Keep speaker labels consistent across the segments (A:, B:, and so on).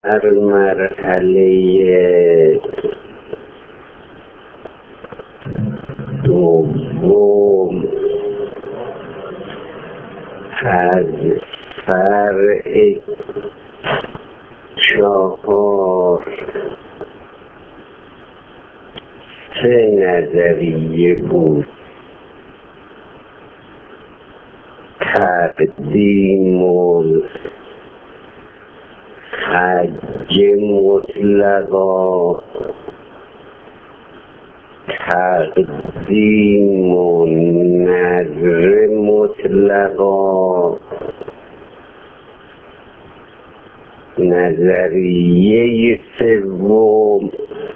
A: در مرحله دوم از فرع 4 3 نظریه بود: تقدیم الحج مطلقا، تقدیم نذر مطلقا، نظریه سوم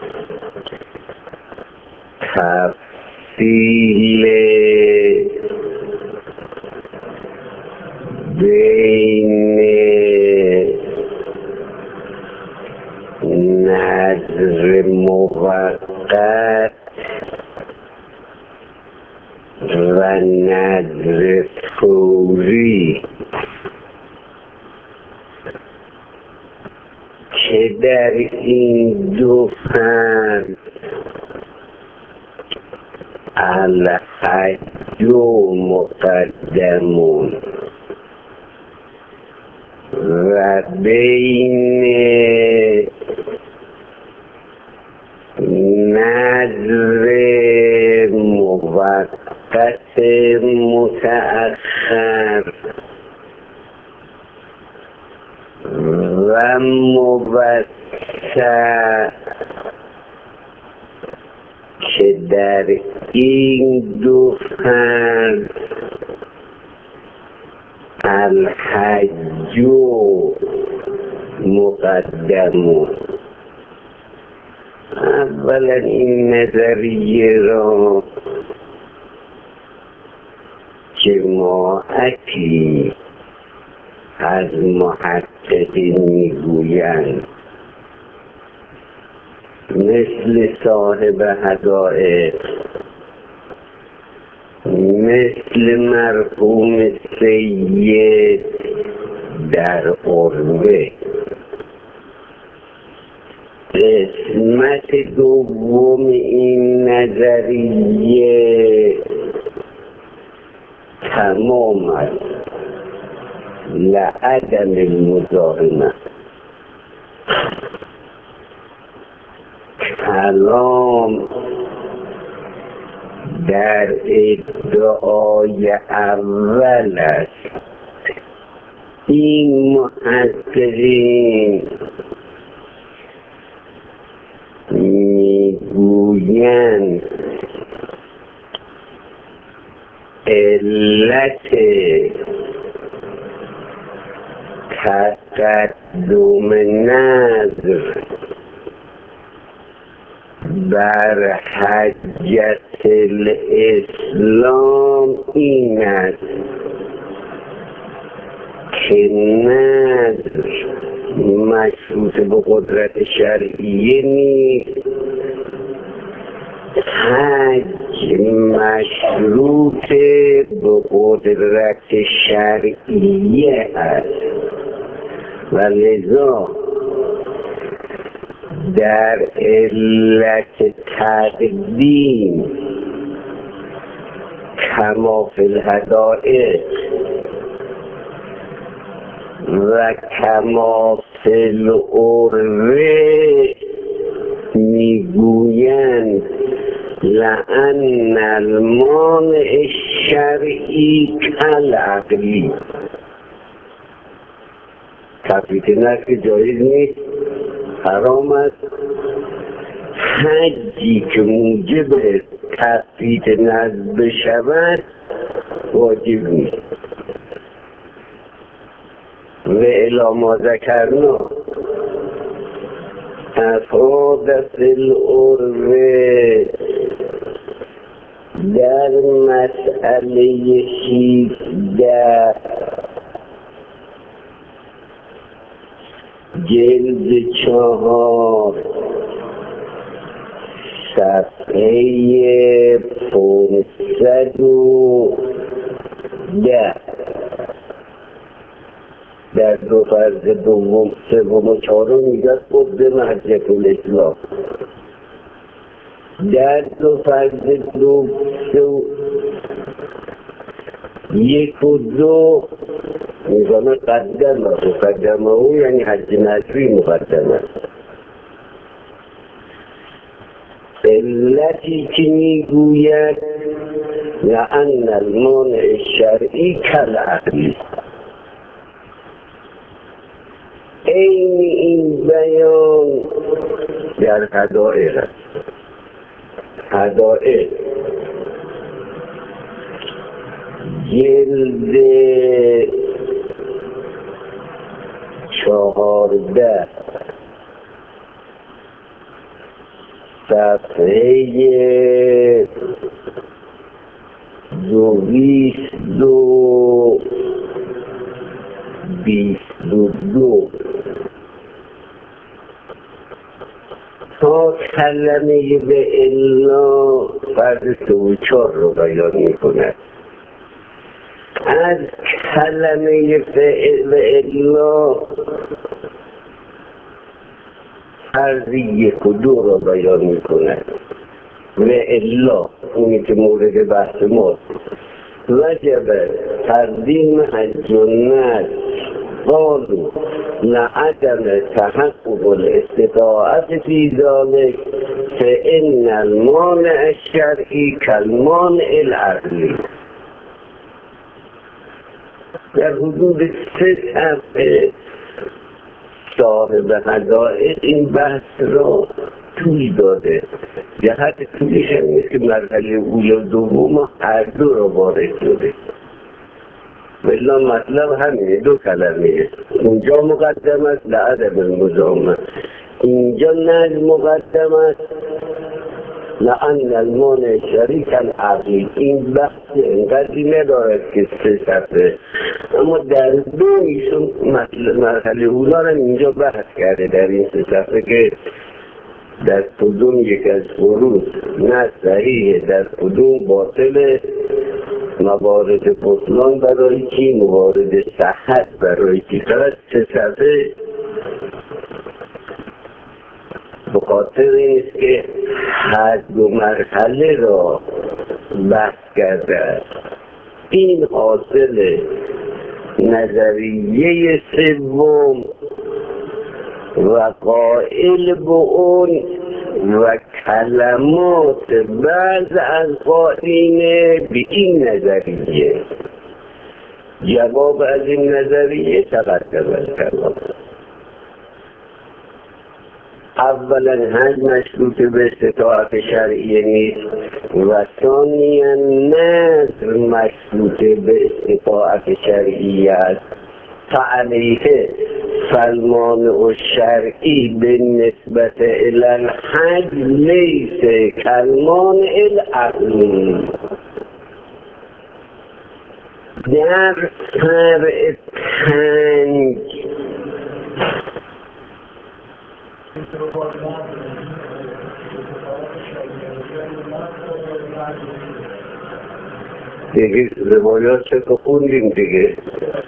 A: تفصیل بین نذر موقت و نذر فوری که در این دو فصل الحج مقدمون و بین نذر موقت متأخر و موسع که در این دو فصل الحج مقدمون. اولا این نظریه را جماعتی از محققین میگویند مثل صاحب حدائق، مثل مرحوم سید در عروه. قسمت دوم این نظریه تمام است لعدم المزاحمه. کلام در ادعای اول است. این محققین میگویند علت تقدم نذر بر حجة الاسلام این است که نذر مشروط به قدرت شرعیه نیست، حج مشروط به قدرت شرعیه است و لذا در علت تقدیم کما فی الحدائق و کما فی العروه میگویند لأن المانع الشرعی کالعقلی. تفریط نذر جایز نیست، حرام است. حجی که موجب تفریط نذر بشود واجب نیست. و الی ما ذکرنا افراد فی العروه در مسئله 17 جلد 4 صفحه 510 در دو فرض دوم سوم و چهارم میگه قدم حجت الاسلام. در دو فرض یک و دو میگه قدمه او یعنی حج نظری مقدمه. علتی که میگوید لأن المانع الشرعی کالعقلی، این بیان در حدائق است. حدائق جلد 14 صفحه 22 تا کلمه به الا فرد 34 رو بیان می کند. از کلمه به الا فرد 1 و 2 رو بیان می کند. و الا اونی که مورد بحث ماست. وجب تقدیم حج النذر قالوا لعدم تحقق الاستطاعة في ذلك فإن المانع الشرعي كالمانع العقلي. در حدود 3 صفحه صاحب حدائق این بحث را طول داده. جهت طولش هم که مرحله اول و دوم هر دو را وارد شده. بلا مطلب همینه، دو کلمه. اونجا مقدم است لعدم المزاحمه، اینجا نظر مقدم است لأن المانع شرعی کالعقلی. این بحث اینقدری ندارد که 3 صفحه، اما در دو ایشون مرحله اولا را اینجا بحث کرده در این 3 صفحه که در کدوم یک از فروض نه صحیح، در کدوم باطل، موارد بطلان برای کی، موارد صحت برای کی. فقط 3 صفحه به خاطر اینست که هر دو مرحله را بحث کرده است. این حاصل نظریه سوم و قائل به اون و کلمات بعض از قائلین به این نظریه. جواب از این نظریه تقدم الکلام. اولا حج مشروط به استطاعت شرعی نیست و ثانیا نذر مشروط به استطاعت شرعی است. فعلیه فالمانع الشرعی بالنسبة الى الحج لیس کالمانع العقلی. در فرع 5 دیگه روایات که خوندیم دیگه.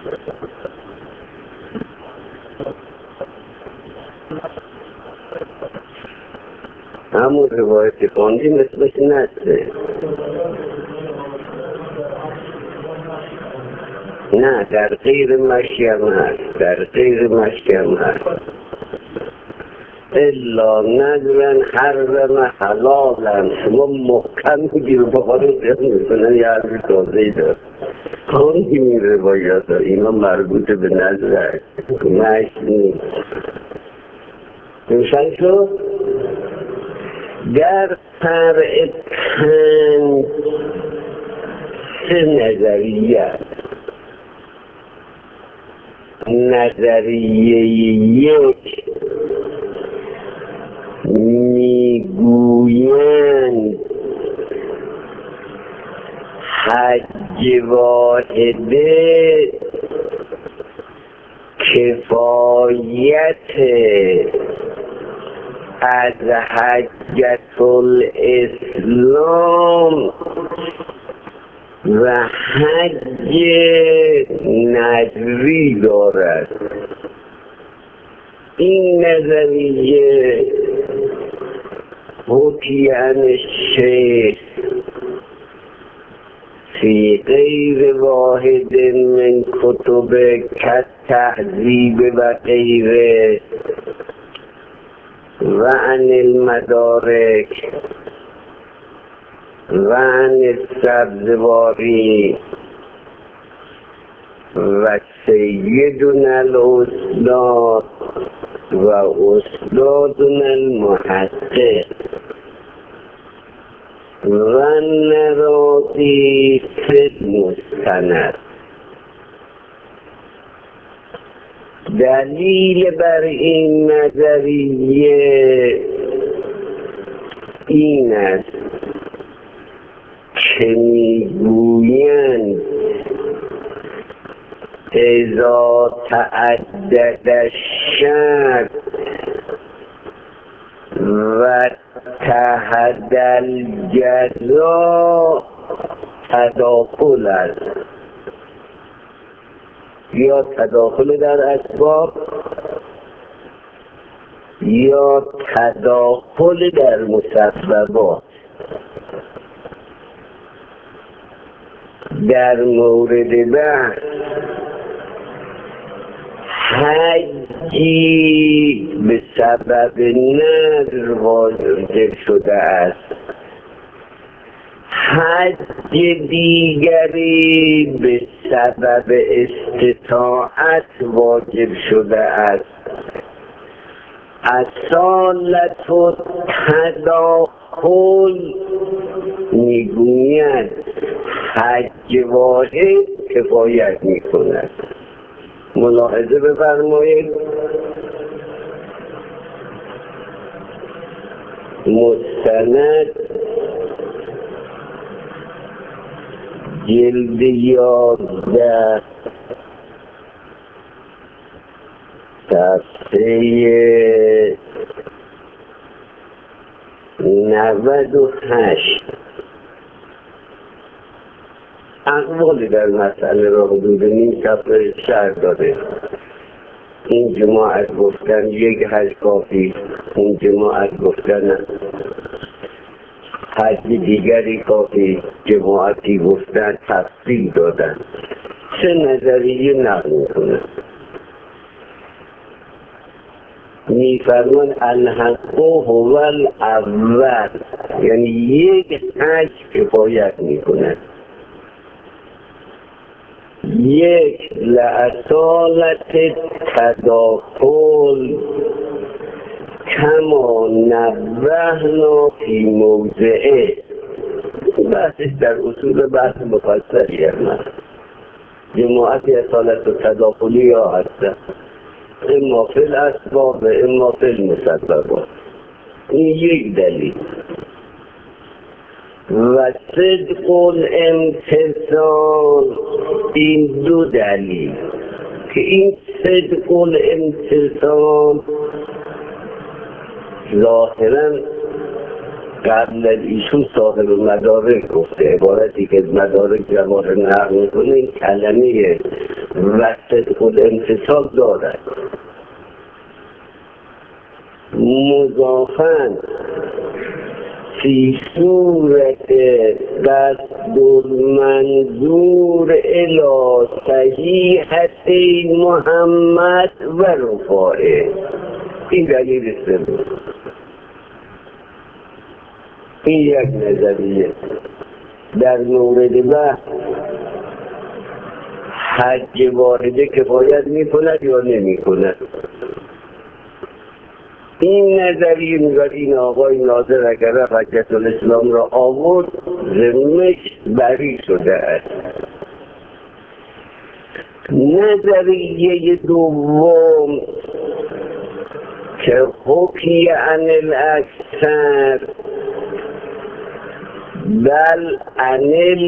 A: همون روایت خوندیم اسمش نسته. نه در غیر مشی هم هست، در غیر مشی هم هست. الا نظرن حرم حلالن. شما محکم میگیر بخواره زیاد میکنن یه حرمی تازهی دار. خوندیم این روایات ها، اینا مربوط به نظر هست، مشی نیست. روشن شد؟ در فرع 5 3 نظریه است. نظریه 1 میگویند حج واحده کفایت از حجت الاسلام و حج نظری دارد. این نظریه حکی عن الشیخ فی غیر واحد من کتب کالتهذیب و غیره و عن المدارک و عن السبزواری و سیدنا الاسلام و استادنا المحقق و نراضی فی المستند. دلیل بر این نظریه این است که میگویند اذا تعدد الشرط و اتحد الجزا تداخل است، یا تداخل در اسباب یا تداخل در مسببات. در مورد بحث حجی به سبب نذر واجب شده است، حج دیگری به سبب استطاعت واجب شده است. اصالت و تداخل میگوید حج واحد کفایت میکند. ملاحظه بفرمایید، مستند جلد 11 صفحه 98 اقوالی در مسئله را حدود نیم صفحه شرح داده. این جماعت گفتن یک حج کافی، این جماعت گفتن حج دیگری کافی، جماعتی گفتن تفصیل دادن. چه نظریه نقل میکنه؟ میفرمان الحق هو الاول، یعنی یک حج کفایت میکنه. یک لأصالت تداخل کما نبهنا فی موضعه. بحثش در اصول بحث مفصلی هست. جماعتی اصالت و تداخلی ها هستن، اما فی الاسباب و اما فی المسببات. این یک دلیل. و صدق الامتصال، این دو دلیل که این صدق الامتصال ظاهرا قبل از ایشون صاحب مدارک گفته، عبارتی که مدارک جواهر نقل میکنه این کلمه و صدق الامتصال دارد. مضافاً فی صورت قصد المنظور الی صحیحة محمد و رفاعه. این دلیل سوم. این یک نظریه در مورد بحث حج واحده کفایت میکند یا نمیکند. این نظریه میگوید این آقای ناظر اگر رفت حجة الاسلام را آورد ذمه‌اش بری شده است. نظریه دوم که حکی عن الاکثر بل عن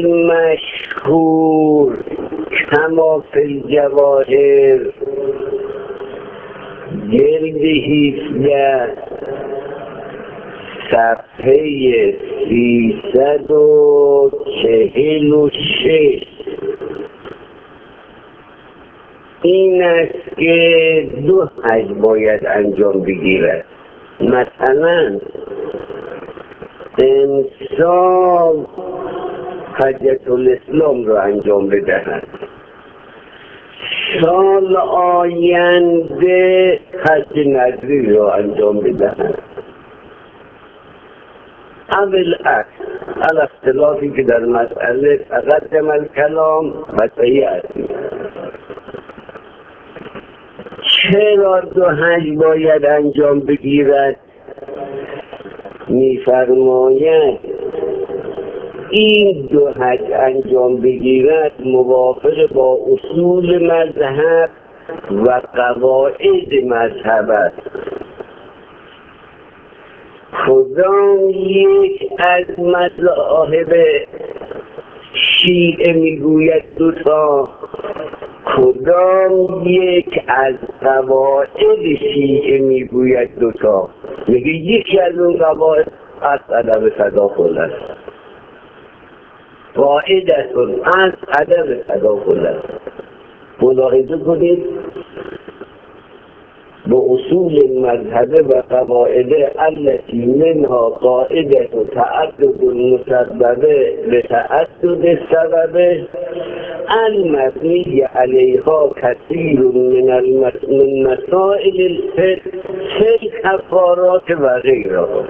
A: المشهور کما فی الجواهر جلد 17 صفحه 346 این است که 2 حج باید انجام بگیرد. مثلا انسان حجة الاسلام را انجام بدهد، سال آینده حج نظری را انجام بدهد، اول عکس الاختلافی که در مسئله تقدم الکلام و سیأتی. چرا 2 حج باید انجام بگیرد؟ می‌فرماید این 2 حج انجام بگیرد موافق با اصول مذهب و قواعد مذهب است. کدام یک از مذاهب شیعه میگوید 2 تا، کدام یک از قواعد شیعه میگوید 2 تا. میگه یکی از اون قواعد از عدم تداخل است، قاعدتون از عدم تداخل است. ملاحظه کنید به اصول مذهب و قواعد التي منها قاعده تعدد المسبب لتعدد السبب المبني عليها كثير من مسائل الفقه كالكفارات و غیرها.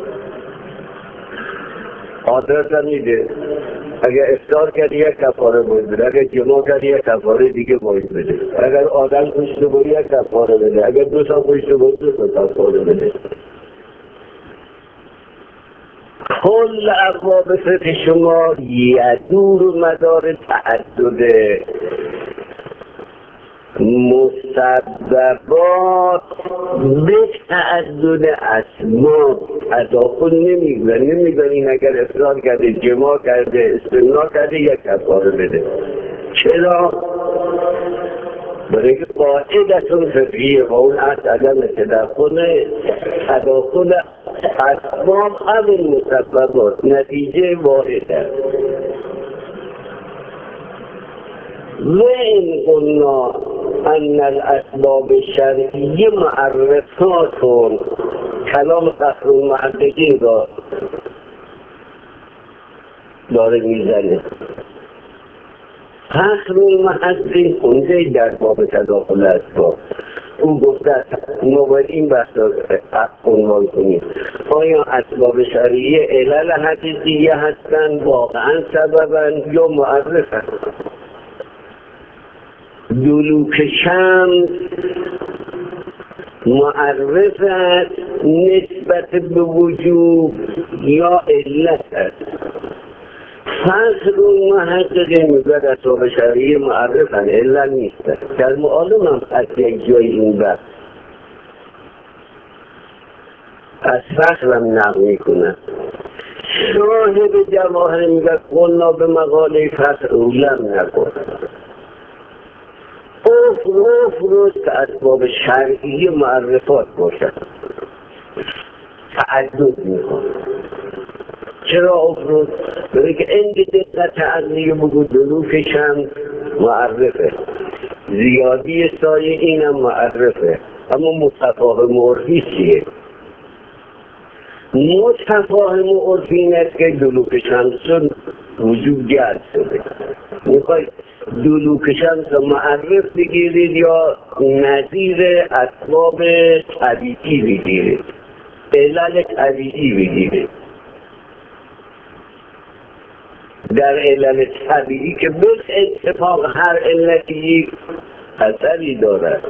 A: آدرس میده اگر افطار کردی یک کفاره باید بده، اگر جماع کردی یک کفاره دیگه باید بده، اگر آدم کشته بری یک کفاره بده، اگر 2 تا کشته بری 2 تا کفاره بده. کل ابواب فقه شما یدور مدار تعدد مسببات به تعدد اسباب تداخل نمیگن این اگر افطار کرده، جماع کرده، استمناء کرده یک کفاره بده. چرا؟ برای اینکه قاعدتون فقهیه و اون از عدم تداخل اسباب اول مسببات نتیجه واحده. وإن قلنا أن الأسباب الشرعية معرفات کلام فخر المحققین را داره میزنه. فخر المحققین خونده در باب تداخل اسباب او گفته ما باید این بحث را عنوان کنیم. آیا اسباب شرعیه علل حقیقیه هستند، واقعا سببند یا معرفند؟ دلوک شمس معرف است نسبت به وجوب یا علت است؟ فصل محققین میگوید اسباب شرعیه معرفن، علت نیست. در معالم هم از یک جای این بحث از فصل هم نقل میکنن. صاحب جواهر میگه قلنا به مقاله فصل اولم نکن. افروز که اسباب شرعی معرفات باشد تعدد میخواد. چرا افروز؟ برای که این دقت عقلی بگو دلوک شمس معرفه، زیادی سایه اینم معرفه، اما متفاهم عرفی چیه؟ متفاهم عرفی این است که دلوک شمس وجود گرد شده. میخوای دلوک شمس معرف بگیرید یا نظیر اسباب طبیعی بگیرید، علل طبیعی بگیرید؟ در علل طبیعی که به اتفاق هر علتی اثری دارد.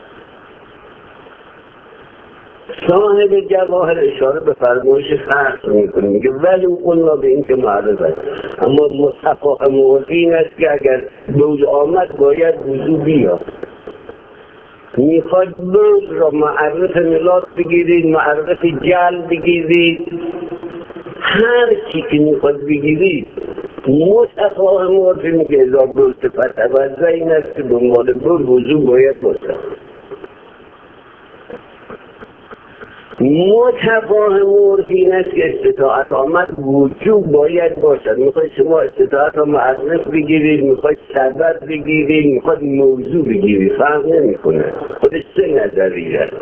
A: صاحب جواهر اشاره به فرمایش فرق میکنه، میگه ولی قلنا به این که معرض است، اما متفاهم این است که اگر دول آمد باید وضو بیاد. میخواد دول را معرف ملاد بگیرید، معرف جل بگیرید، هر چی که میخواد بگیرید متفاهم عرفی میگه ازا دول صفت عوضه این است که دنبال دول وضو باید باشد. متفاهم این است که استطاعت آمد وجوب باید باشد. میخواید شما استطاعت را معرف بگیرید، میخواید سبب بگیرید، میخواید موضوع بگیرید، فرق نمیکنه. خودش سه نظریه است.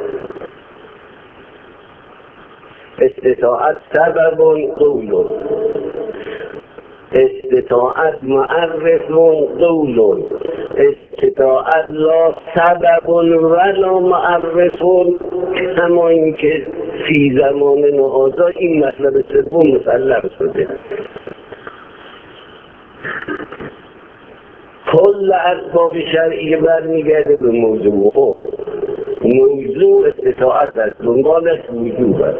A: استطاعت سبب قول، استطاعت معرف قول، استطاعت لا سبب ولا معرف، کما اینکه فی زمان نهازا این مطلب سوم مسلم شده. کل اسباب شرعی برمیگرده به موضوع. موضوع استطاعت است، دنبالش وجوب است.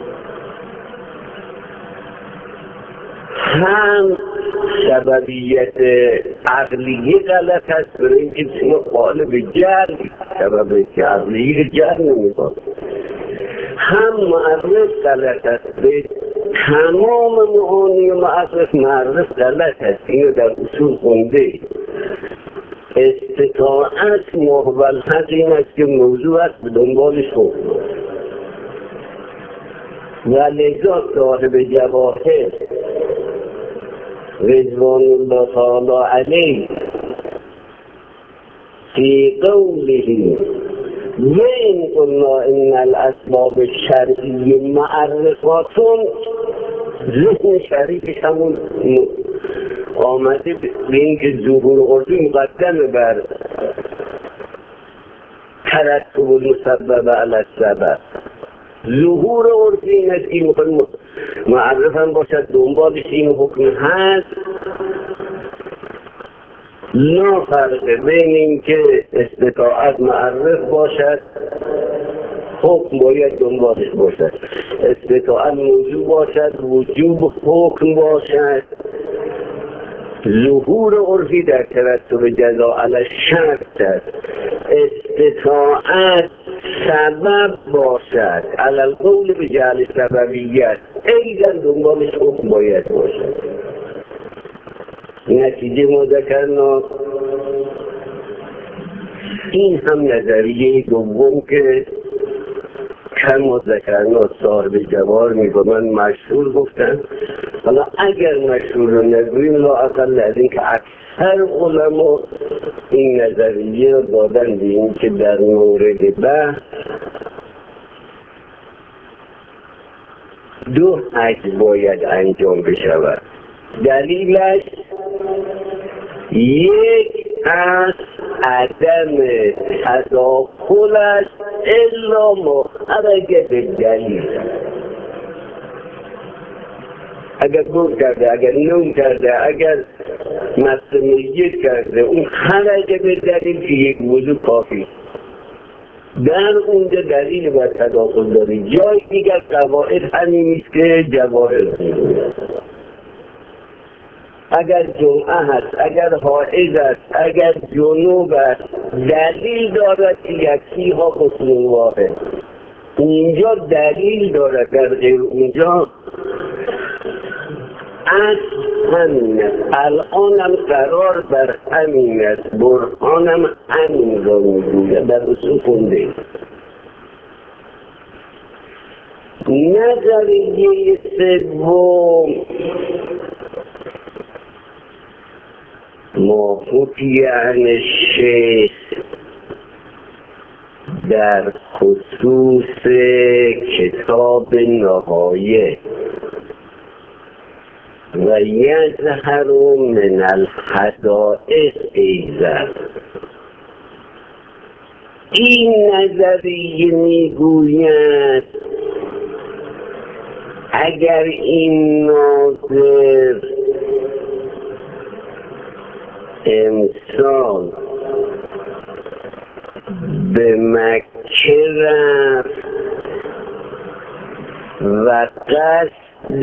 A: هم سببیت عقلیه غلط است، برای اینکه شما قالب جر سببیت عقلیه جر نمیخواد. هم معرف غلط است، به تمام معانی معرف غلط است. اینو در اصول خونده. استطاعت محول حق این است که موضوع است، به دنبالش حکم و لذا صاحب جواهر رضوان الله تعالی علیه فی قوله وَإِنْ قُلْنَا إِنَّ الْأَسْبَابَ الشَّرْعِيَّةَ مَعْرُوفَةٌ، ذهن شریفش همون آمده به اینکه ظهور عرفی مقدم بر ترتب المسبب علی السبب. ظهور عرفی این است که میخوایم معرف هم باشد، دنبالش این حکم هست. لا فرق بین این که استطاعت معرف باشد، حکم باید دنبالش باشد. استطاعت موضوع باشد، وجوب حکم باشد. ظهور عرفی در ترتب جزا علی شرط است. استطاعت سبب باشد علی القول به جعل سببیت، ایضا دنبالش حکم باید باشد. نتیجه ما ذکرنا. این هم نظریه دوم که کم ذکرنا صاحب جواهر میگوین مشهور گفتن. حالا اگر مشهور رو نگویم، لا اقل از این که اکثر علما این نظریه رو دادن به این که در مورد بحث دو حج باید انجام بشود. دلیلش یک از عدم تداخلش الا مخرج به دلیل. اگر گفت کرده، اگر نوم کرده، اگر مسئولیت کرده، اون خرج به دلیل که یک موضوع کافی در اونجا دلیل باید تداخل داره. جای دیگر قواعد همین نیست که جواهر میگوید. اگر جمعه هست، اگر حائض است، اگر جنوب است، دلیل دارد که یکی ها غسل واحد. اینجا دلیل دارد، در غیر اونجا اصل همین است. الان هم قرار بر همین است. برهانم همین را میگوید، در اصول خونده. نظریه سوم ما حکی عن شیخ در خصوص کتاب نهایه و یظهر من الحدائق ایضا. این نظریه میگوید اگر این ناظر انسان به مکه رفت و قصد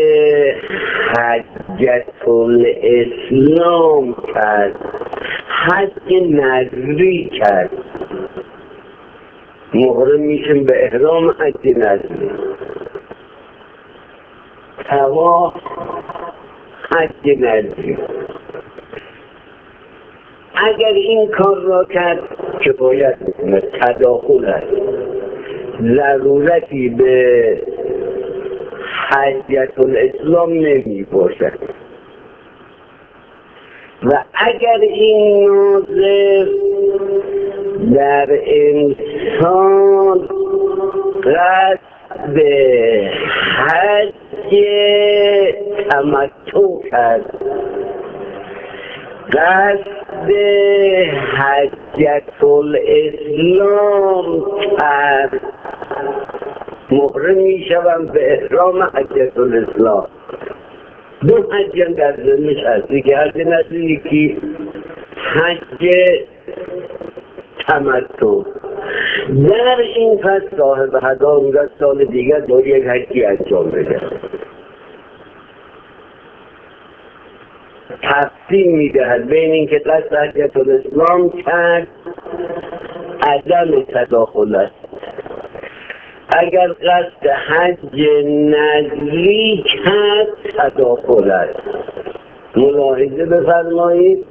A: حجة الاسلام کرد، حج نظری کرد، محرم میشیم به احرام حج نظری، طواف حج نظری. اگر این کار را کرد کفایت میکنه، تداخل است. ضرورتی به حجیت الاسلام نمی باشد و اگر این ناظر در انسان قصد به حج تمتع کرد، قصد حجت الاسلام کرد، محرم می شوم به احرام حجت الاسلام. دو حج هم در ذهنش هست، یکی حج نسل، یکی حج تمتع. در این پس صاحب هدا میگه سال دیگر داری یک حجی انجام بده. تقسیم میدهد بین این که قصد حجت الاسلام کرد عدم تداخل است. اگر قصد حج نظری کرد تداخل است. ملاحظه بفرمایید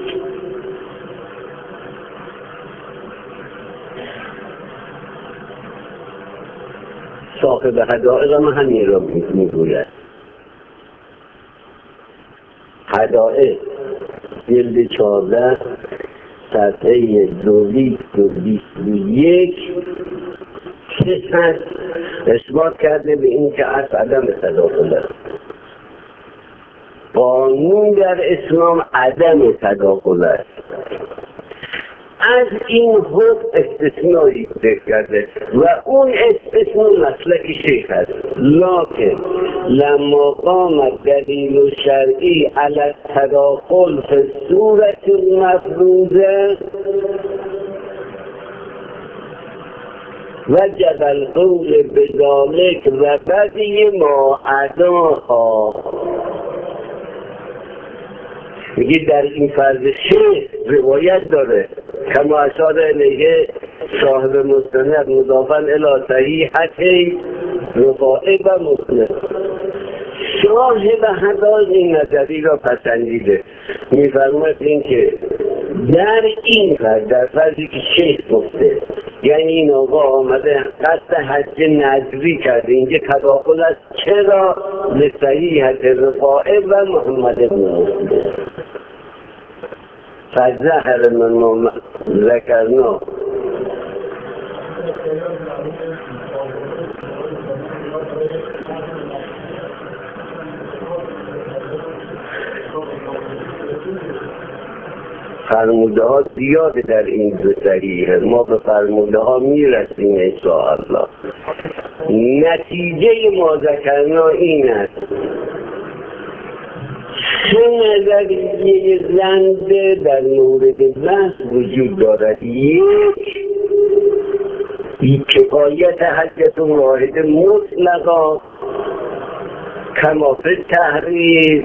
A: صاحب حدائق ما همین را میگوید. حدائق جلد 14 صفحه 221 که اثبات کرده به این که از عدم تداخل است. قانون در اسلام عدم تداخل است. از این حکم استثنایی ذکر کرده و اون استثنا مسلک شیخ است. لکن لما قام الدلیل الشرعی علی التداخل فی الصورة المفروضه وجب القول بذلك و بدی ما عداها. میگه در این فرض شیخ روایت داره کما اشار الیه صاحب مستند مضافاً الی صحیحتی رفاعی و مسند. صاحب هدایق این نظری را پسندیده، میفرماید این که در این فرض، در فرضی که شیخ گفته یعنی این آقا آمده قصد حج نظری کرده، اینجا تداخل است. چرا؟ لصحیحت رفاعی و محمد بن مسلم فظهر من ما ذکرنا. فرموده ها زیاده در این دو صحیحه، ما به فرموده ها میرسیم انشاءالله. نتیجه ما ذکرنا این است چه نظریه زنده در مورد بحث وجود دارد. یک کفایت حجت واحد مطلقا کما فی تحریر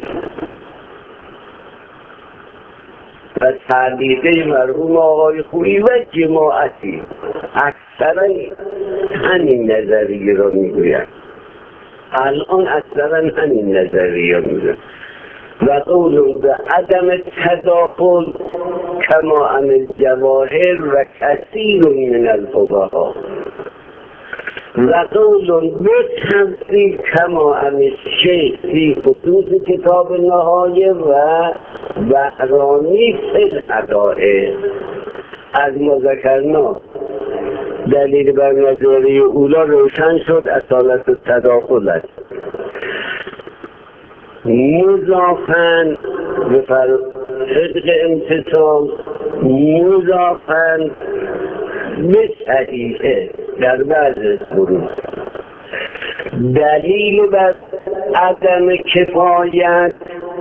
A: و تعلیقه مرحوم آقای خویی و جماعتی اکثرا همین نظریه را میگوید. الان اکثرا همین نظریه میگوید و قول به عدم تداخل کما عن الجواهر و کثیر من الفقهاء و قول به تفصیل کما عن الشیخ فی خصوص کتاب نهایه و بحرانی فی الحدائق. از ما ذکرنا دلیل بر نظریه اولا روشن شد، اصالت تداخل است. مضافاً به صدق امتصال مضافاً به صحیحه در بعض فروض. دلیل بر عدم کفایت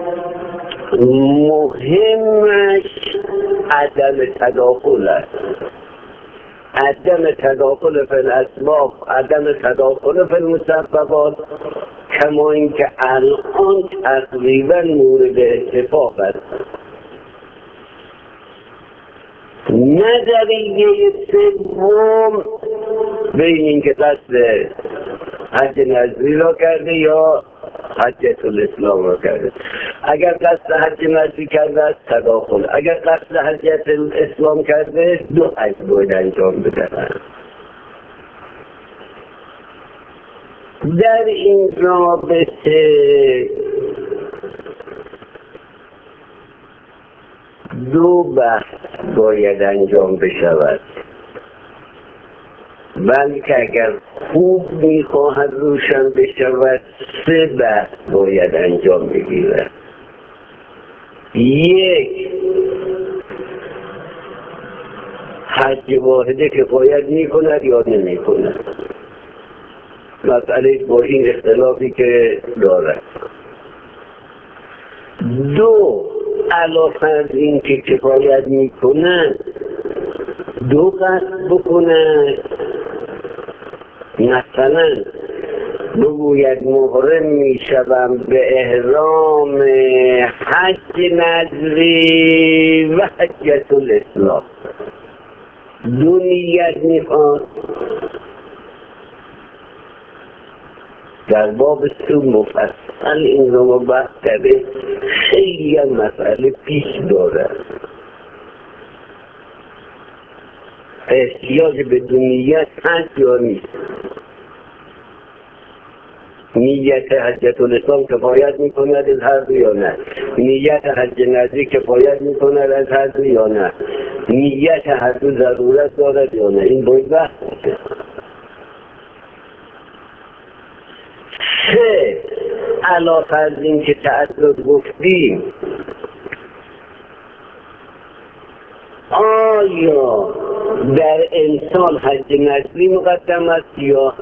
A: مهمش عدم تداخل است. عدم تداخل فی الاسباب، عدم تداخل فی المسببات، کما اینکه الان تقریبا مورد اتفاق است. نظریه سوم بین اینکه قصد حج نظری را کرده یا حجت الاسلام را کرده. اگر قصد حج نظری کرده است تداخل، اگر قصد حجت الاسلام کرده دو حج باید انجام بدهد. در این رابطه دو بحث باید انجام بشود، بلکه اگر خوب میخواهد روشن بشود 3 بحث باید انجام بگیرد. 1 حج واحده کفایت میکند یا نمیکند، مسئله با این اختلافی که دارد. 2 علاوه از این که کفایت میکنند 2 قصد بکنند، مثلا بگوید محرم میشوم به احرام حج نظری و حجة الاسلام، 2 نیت میخواد. در باب سو مفصل این رو بحث کرده، خیلی هم مسئله پیش دارد. احتیاج به 2 نیت هست یا نیست؟ نیت حجة الاسلام کفایت میکند از هر دو یا نه؟ نیت حج نظری کفایت میکند از هر دو یا نه؟ نیت هر دو ضرورت دارد یا نه؟ این باید بحث میشه. 3 علاوه از این که تعدد گفتیم، آیا در انسان حج نظری مقدم است یا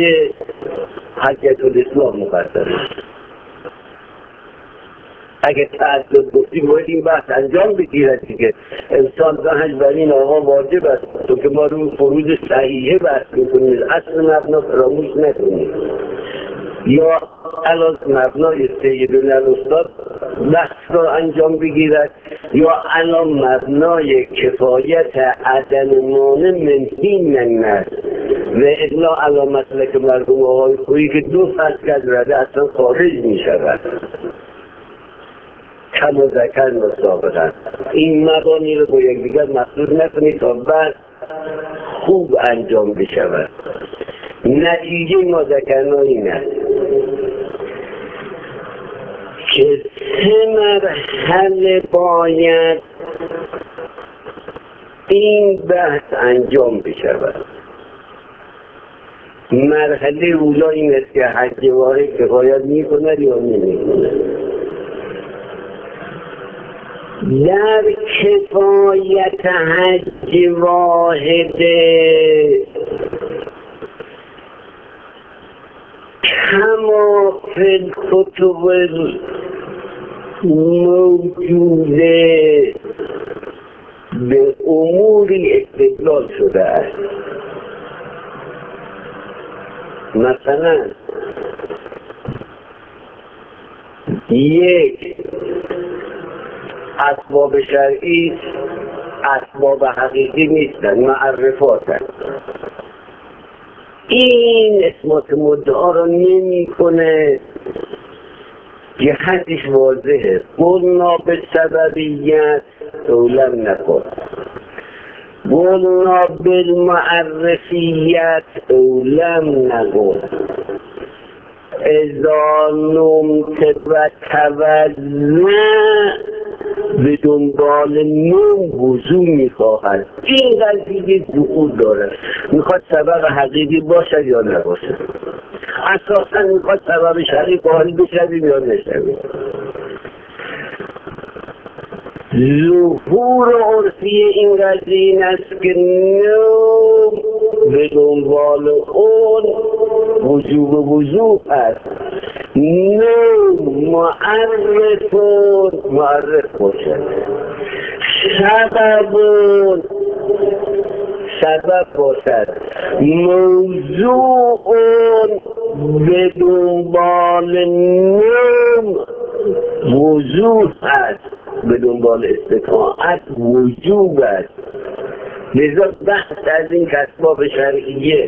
A: حجة الاسلام مقدم است؟ اگه تعدد گفتیم باید این بحث انجام بگیرد که انسان به حج بر این آقا واجب است، تو که ما رو فروض صحیحه بحث میکنیم، اصل مبنا فراموش نکنیم. یا علاوه مبنای سیدنا الاستاد بحث را انجام بگیرد، یا علاوه مبنای کفایت عدم مانع من حین النص و الا علاوه مسلک مردم آقای خویی که 2 فصل از رده اصلا خارج می شود کم ذکر مسابقا. این مبانی رو با یکدیگر مخلوط نکنید تا بعد خوب انجام بشود. نتیجه ما ذکرنا این است که 3 مرحله باید این بحث انجام بشود. مرحله اولا این است که حج واحد کفایت میکند یا نمیکند. در کفایت حج واحد کما فی الکتب موجوده به اموری استدلال شده است. مثلا 1 اسباب شرعی اسباب حقیقی نیستن، معرفاتن. این اثبات مدعا را نمی کنه، یه حدیث واضحه، قلنا به سببیت اولم نکن، قلنا بالمعرفیت اولم نکن، اذا نمت و توزن به دنبال نوم وضو میخواهد. این قضیه ظهور داره، میخواد سبب حقیقی باشد یا نباشد، اساسا میخواد سبب شرعی قائل بشویم یا نشویم. ظهور عرفی این قضیه این است که نوم به دنبال اون وجوب وضو است. نوم معرف باشد، سبب باشد، موضوع به دنبال نوم وضوح است، به دنبال استطاعت وجوب است. لذا بحث از این اسباب شرعیه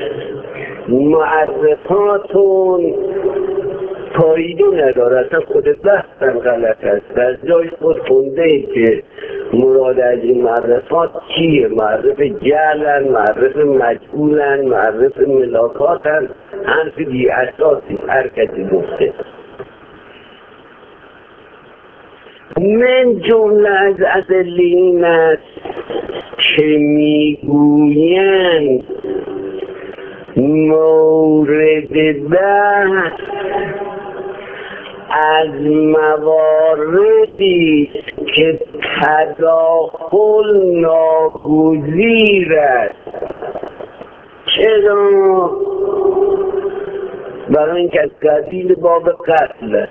A: معرفاتون پایدی نداره، اصلا خود بحثم غلط است. از جای خود خونده ای که مراد از این معرفات چیه؟ معرف جعلن، معرف مجهولن، معرف ملاکاتن، حرف بی اساسی هر کسی گفته. من جمله از ادله این است که میگویند مورد بحث از مواردی که تداخل ناگزیر است. چرا؟ برای اینکه از قبیل باب قتل است.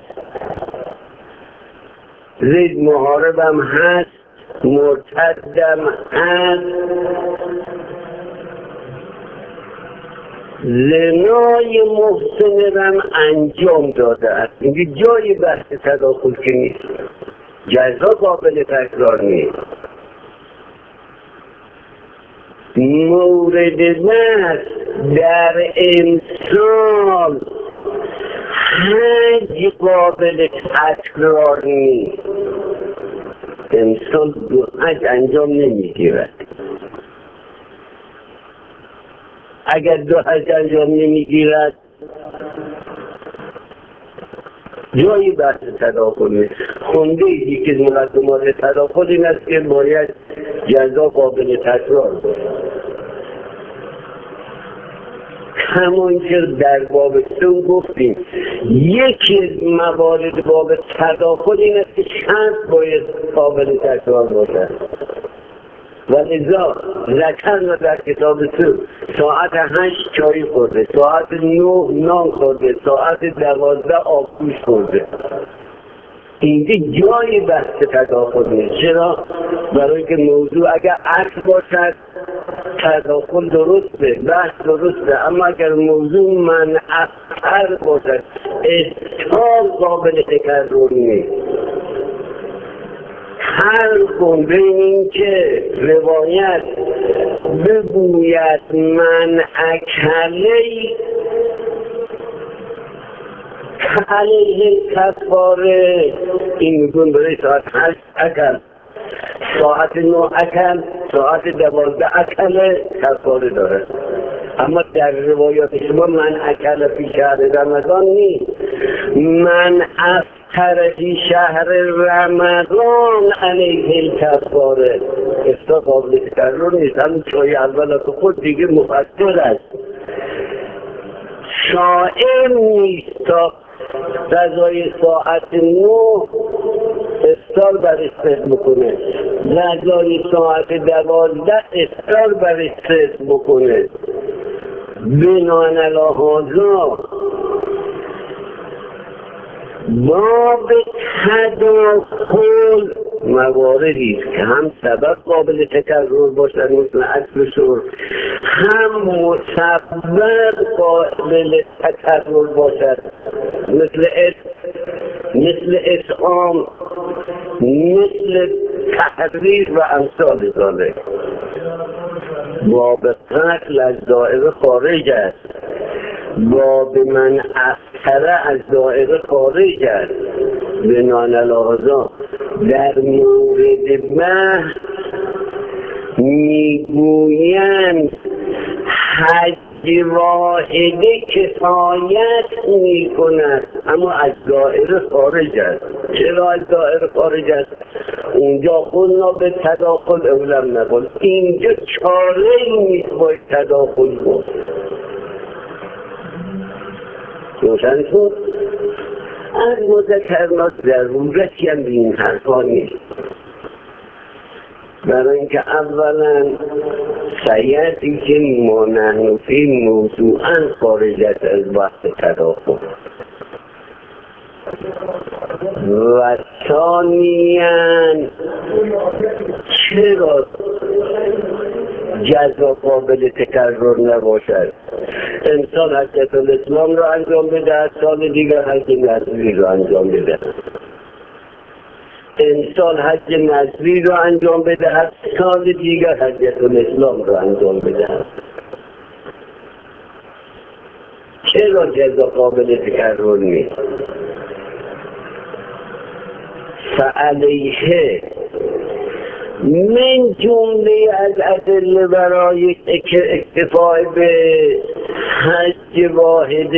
A: زید محاربم هست، مرتدم هست، زنای محسنم انجام داده است. اینجا جای بحث تداخل که نیست، جزا قابل تکرار نیست. مورد بحث در امثال حج قابل تکرار نیست. امثال دو حج انجام نمیگیرد. اگر دو حج انجام نمیگیرد جایی بحث تداخل نیست. خونده ایدی که مقدمات تداخل این است که باید جزا قابل تکرار باشه. همون که در باب سون گفتیم یکی از موارد باب تداخل این است که شرط باید قابل تکرار باشه. و لذا ذکر در کتاب سون ساعت 8 چای خورده، ساعت 9 نان خورده، ساعت 12 آبگوش خورده. اینجا جای بحث تداخل نیست. چرا؟ برای که موضوع اگر عکس باشد تداخل درسته، بحث درسته، اما اگر موضوع منعطر باشد اشکال قابل تکرر نیست. هر گونه بین این که روایت بگوید من اکلی علیه کفاره، این میگون برای ساعت 8 اکل، ساعت 9 اکل، ساعت 12 اکل کفاره داره. اما در روایات شما من اکل فی شهر رمضان نیست، من افطر فی شهر رمضان علیه کفاره. افطار قابل تکرر نیست. همون چای اول که خود دیگه مفسر است. شائم نیست تا غذای ساعت 9 افطار برش صرف بکنه، غذای ساعت 12 افطار برش صرف بکنه. بناهن علی هذا باب تداخل مواردی است که هم سبب قابل تکرر باشد مثل اکل شرب، هم مسبب قابل تکرر باشد مثل اطعام، مثل تحریر و امثال ذالک. باب قتل از دائره خارج است، باب من افطر از دائره خارج است. بناهن علی هذا در مورد بحث میگویند حج واحده کفایت میکند اما از دائره خارج است. چرا از دائره خارج است؟ اونجا قلنا به تداخل اولم نقل، اینجا چاره نیست باید تداخل بود. روشن شد؟ از مذکرات ضرورتی هم به این حرفا نیست. برای اینکه اولا سیعتی که ما نحن فی موضوعا خارجت از بحث تداخل و ثانیاً چرا جزا قابل تکرر نباشد؟ انسان حجت الاسلام را انجام بده، سال دیگر حج نظری را انجام بده. انسان حج نظری را انجام بده، سال دیگر حجت الاسلام را انجام بده. چرا جزا قابل تکرر نیست؟ فعلیه من جمله از ادله برای اکتفای به حج واحد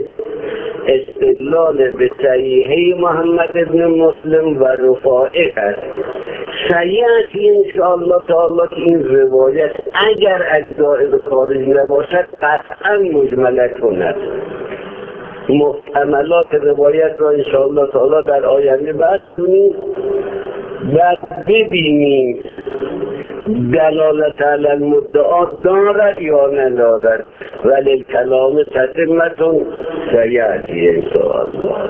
A: استدلال به صحیحه محمد ابن مسلم و رفاعه است. صحیحی انشاءالله تعالی که این روایت اگر از دائره خارج نباشد قطعا مجملتون است. محتملات روایت را انشاءالله تعالی در آینده بحث کنیم و ببینیم دلالت علی المدعا دارد یا ندارد، ولی کلام تتمتون سیأتی انشاءالله.